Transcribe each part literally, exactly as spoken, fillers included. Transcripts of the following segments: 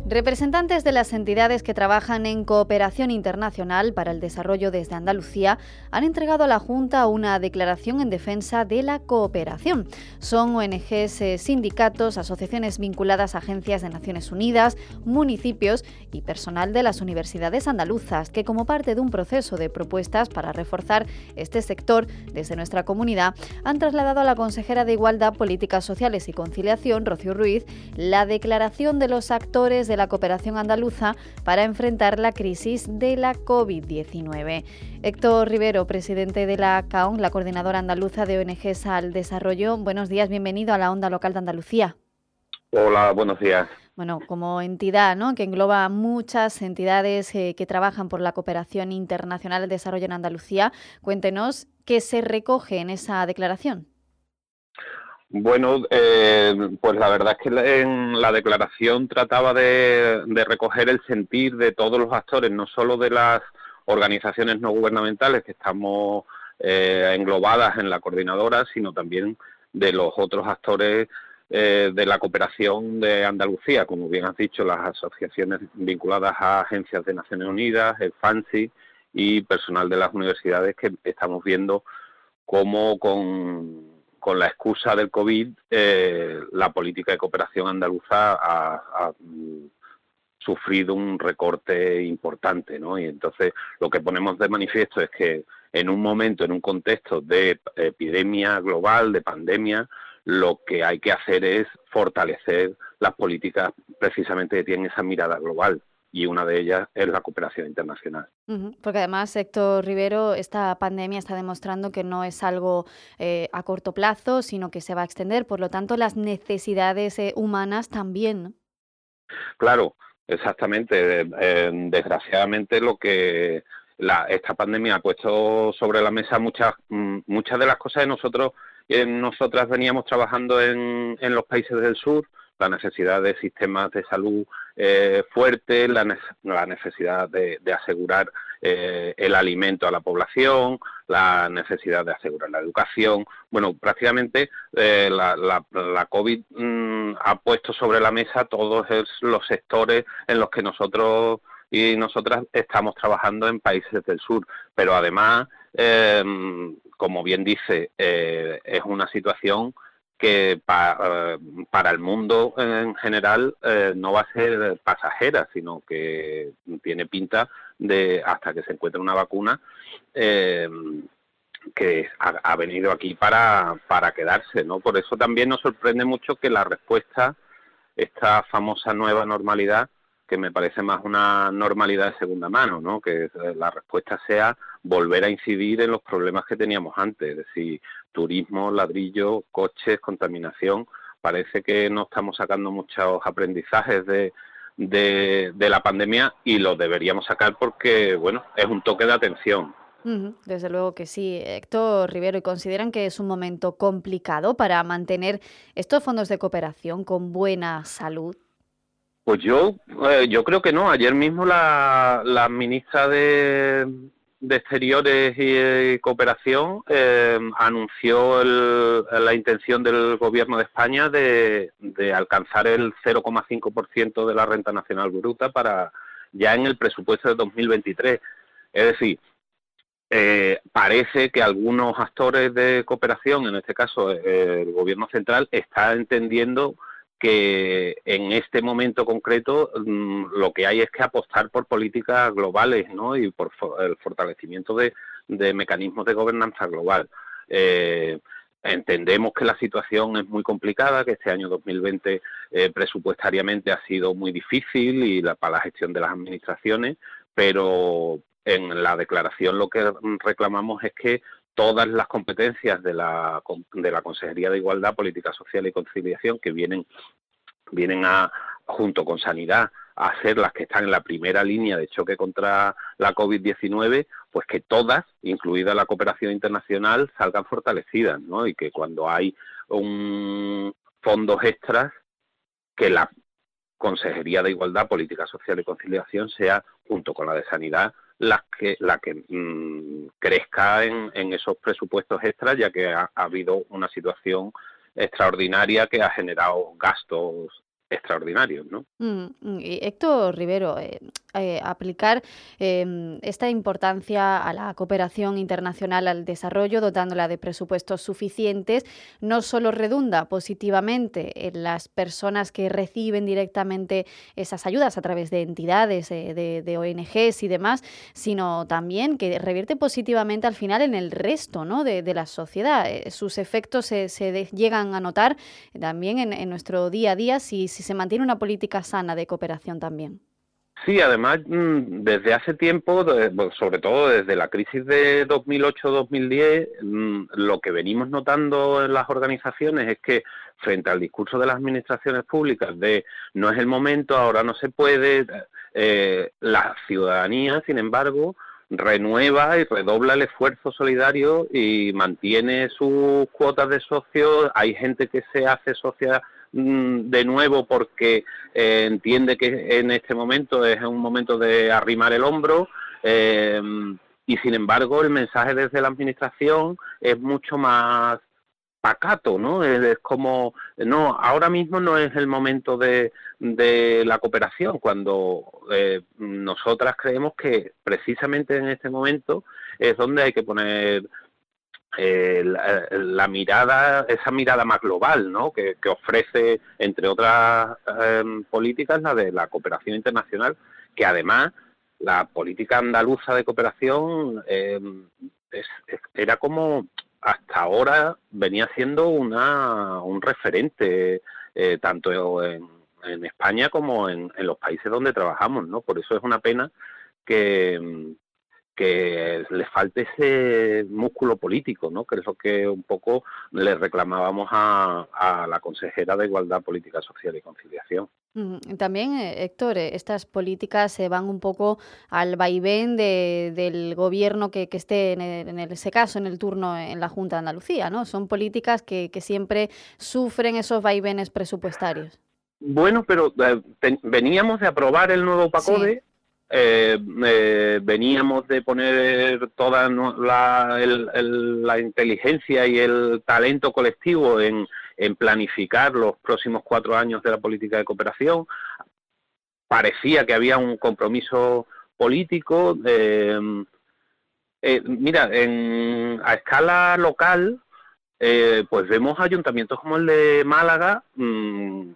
Representantes de las entidades que trabajan en cooperación internacional para el desarrollo desde Andalucía han entregado a la Junta una declaración en defensa de la cooperación. Son O N Ges, sindicatos, asociaciones vinculadas a agencias de Naciones Unidas, municipios y personal de las universidades andaluzas que, como parte de un proceso de propuestas para reforzar este sector desde nuestra comunidad, han trasladado a la consejera de Igualdad, Políticas Sociales y Conciliación, Rocío Ruiz, la declaración de los actores de la cooperación andaluza para enfrentar la crisis de la COVID diecinueve. Héctor Rivero, presidente de la C A O N, la Coordinadora Andaluza de O N Ges al Desarrollo. Buenos días, bienvenido a la Onda Local de Andalucía. Hola, buenos días. Bueno, como entidad, ¿no?, que engloba muchas entidades eh, que trabajan por la cooperación internacional al desarrollo en Andalucía, cuéntenos qué se recoge en esa declaración. Bueno, eh, pues la verdad es que en la declaración trataba de, de recoger el sentir de todos los actores, no solo de las organizaciones no gubernamentales que estamos eh, englobadas en la coordinadora, sino también de los otros actores eh, de la cooperación de Andalucía, como bien has dicho, las asociaciones vinculadas a agencias de Naciones Unidas, el FANSI y personal de las universidades, que estamos viendo cómo con... con la excusa del COVID, eh, la política de cooperación andaluza ha, ha sufrido un recorte importante, ¿no? Y entonces lo que ponemos de manifiesto es que en un momento, en un contexto de epidemia global, de pandemia, lo que hay que hacer es fortalecer las políticas precisamente que tienen esa mirada global. Y una de ellas es la cooperación internacional. Uh-huh. Porque además, Héctor Rivero, esta pandemia está demostrando que no es algo eh, a corto plazo, sino que se va a extender. Por lo tanto, las necesidades eh, humanas también, ¿no? Claro, exactamente. Eh, desgraciadamente, lo que la, esta pandemia ha puesto sobre la mesa muchas muchas de las cosas que nosotros eh, nosotras veníamos trabajando en, en los países del sur. La necesidad de sistemas de salud eh, fuertes, la, ne la necesidad de, de asegurar eh, el alimento a la población, la necesidad de asegurar la educación. Bueno, prácticamente eh, la, la, la COVID mmm, ha puesto sobre la mesa todos los sectores en los que nosotros y nosotras estamos trabajando en países del sur, pero además, eh, como bien dice, eh, es una situación que para, para el mundo en general eh, no va a ser pasajera, sino que tiene pinta de, hasta que se encuentre una vacuna, eh, que ha, ha venido aquí para, para quedarse, ¿no? Por eso también nos sorprende mucho que la respuesta, esta famosa nueva normalidad, que me parece más una normalidad de segunda mano, ¿no?, que la respuesta sea volver a incidir en los problemas que teníamos antes, es decir, turismo, ladrillo, coches, contaminación. Parece que no estamos sacando muchos aprendizajes de, de, de la pandemia y los deberíamos sacar porque, bueno, es un toque de atención. Uh-huh. Desde luego que sí. Héctor Rivero, ¿y consideran que es un momento complicado para mantener estos fondos de cooperación con buena salud? Pues yo eh, yo creo que no. Ayer mismo la, la ministra de, de Exteriores y, y Cooperación eh, anunció el, la intención del Gobierno de España de, de alcanzar el cero coma cinco por ciento de la renta nacional bruta para ya en el presupuesto de dos mil veintitrés. Es decir, eh, parece que algunos actores de cooperación, en este caso eh, el Gobierno central, está entendiendo que en este momento concreto mmm, lo que hay es que apostar por políticas globales, ¿no?, y por for el fortalecimiento de, de mecanismos de gobernanza global. Eh, entendemos que la situación es muy complicada, que este año dos mil veinte eh, presupuestariamente ha sido muy difícil y la, para la gestión de las administraciones, pero en la declaración lo que reclamamos es que todas las competencias de la, de la Consejería de Igualdad, Política Social y Conciliación, que vienen, vienen a, junto con Sanidad, a ser las que están en la primera línea de choque contra la COVID diecinueve, pues que todas, incluida la cooperación internacional, salgan fortalecidas, ¿no? Y que cuando hay un fondos extras, que la Consejería de Igualdad, Política Social y Conciliación sea, junto con la de Sanidad, la que la que mmm, crezca en, en esos presupuestos extras, ya que ha, ha habido una situación extraordinaria que ha generado gastos extraordinarios, ¿no? Mm, y Héctor Rivero, eh, eh, aplicar eh, esta importancia a la cooperación internacional, al desarrollo, dotándola de presupuestos suficientes, no solo redunda positivamente en las personas que reciben directamente esas ayudas a través de entidades, eh, de, de O N Ges y demás, sino también que revierte positivamente al final en el resto, ¿no?, de, de la sociedad. Eh, sus efectos se, se de, llegan a notar también en, en nuestro día a día si, si se mantiene una política sana de cooperación también. Sí, además, desde hace tiempo, sobre todo desde la crisis de dos mil ocho dos mil diez, lo que venimos notando en las organizaciones es que frente al discurso de las administraciones públicas de no es el momento, ahora no se puede, eh, la ciudadanía, sin embargo, renueva y redobla el esfuerzo solidario y mantiene sus cuotas de socios. Hay gente que se hace socia de nuevo porque eh, entiende que en este momento es un momento de arrimar el hombro, eh, y sin embargo el mensaje desde la administración es mucho más pacato, ¿no? Es, es como, no, ahora mismo no es el momento de, de la cooperación, cuando eh, nosotras creemos que precisamente en este momento es donde hay que poner Eh, la, la mirada, esa mirada más global, ¿no?, que, que ofrece, entre otras eh, políticas, la de la cooperación internacional, que además la política andaluza de cooperación eh, es, es, era como, hasta ahora, venía siendo una un referente, eh, tanto en, en España como en, en los países donde trabajamos, ¿no? Por eso es una pena que que le falte ese músculo político, ¿no?, que es lo que un poco le reclamábamos a, a la consejera de Igualdad, Política Social y Conciliación. También, eh, Héctor, eh, estas políticas se van un poco al vaivén de, del gobierno que, que esté en, el, en ese caso, en el turno en la Junta de Andalucía, ¿no? Son políticas que, que siempre sufren esos vaivenes presupuestarios. Bueno, pero eh, ten, veníamos de aprobar el nuevo PACODE. Sí. Eh, eh, veníamos de poner toda la, el, el, la inteligencia y el talento colectivo en, en planificar los próximos cuatro años de la política de cooperación. Parecía que había un compromiso político. Eh, eh, mira, en, a escala local, eh, pues vemos ayuntamientos como el de Málaga, mmm,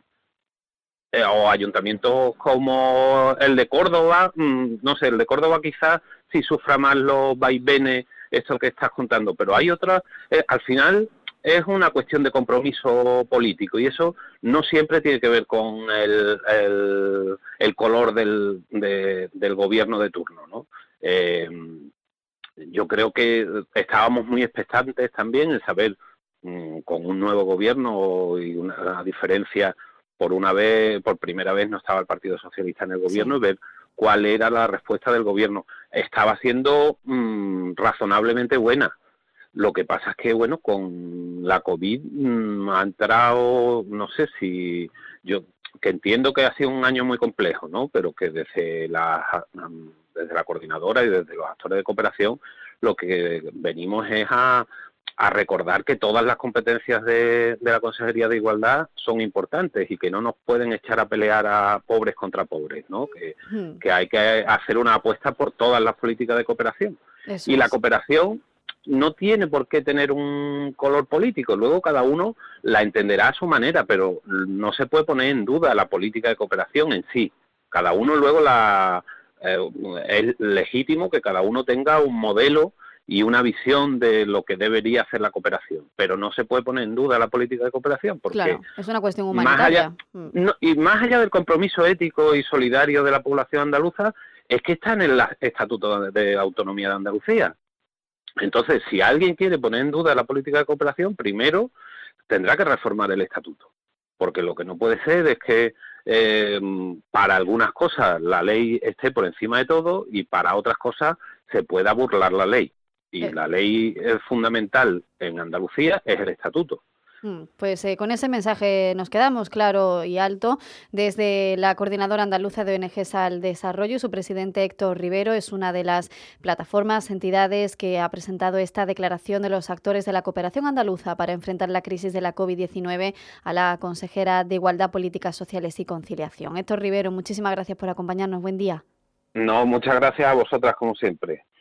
Eh, o ayuntamientos como el de Córdoba, mmm, no sé, el de Córdoba quizás sí sufra más los vaivenes, esto que estás contando, pero hay otras, eh, al final es una cuestión de compromiso político y eso no siempre tiene que ver con el, el, el color del, de, del gobierno de turno, ¿no? Eh, yo creo que estábamos muy expectantes también en saber, mmm, con un nuevo gobierno y una, una diferencia. Por una vez, por primera vez no estaba el Partido Socialista en el gobierno, sí, y ver cuál era la respuesta del gobierno. Estaba siendo mmm, razonablemente buena. Lo que pasa es que, bueno, con la COVID mmm, ha entrado, no sé si, yo que entiendo que ha sido un año muy complejo, ¿no?, pero que desde la, desde la coordinadora y desde los actores de cooperación lo que venimos es a a recordar que todas las competencias de, de la Consejería de Igualdad son importantes y que no nos pueden echar a pelear a pobres contra pobres, ¿no? Que, hmm. que hay que hacer una apuesta por todas las políticas de cooperación. Eso y es. La cooperación no tiene por qué tener un color político, luego cada uno la entenderá a su manera, pero no se puede poner en duda la política de cooperación en sí. Cada uno luego la eh, es legítimo que cada uno tenga un modelo y una visión de lo que debería hacer la cooperación, pero no se puede poner en duda la política de cooperación, porque claro, es una cuestión humanitaria. Más allá, no, y más allá del compromiso ético y solidario de la población andaluza, es que está en el Estatuto de, de Autonomía de Andalucía. Entonces, si alguien quiere poner en duda la política de cooperación, primero tendrá que reformar el Estatuto, porque lo que no puede ser es que eh, para algunas cosas la ley esté por encima de todo y para otras cosas se pueda burlar la ley. Y la ley fundamental en Andalucía es el Estatuto. Pues eh, con ese mensaje nos quedamos claro y alto. Desde la Coordinadora Andaluza de O N Ges al Desarrollo, su presidente Héctor Rivero es una de las plataformas, entidades que ha presentado esta declaración de los actores de la cooperación andaluza para enfrentar la crisis de la COVID diecinueve a la consejera de Igualdad, Políticas Sociales y Conciliación. Héctor Rivero, muchísimas gracias por acompañarnos. Buen día. No, muchas gracias a vosotras como siempre.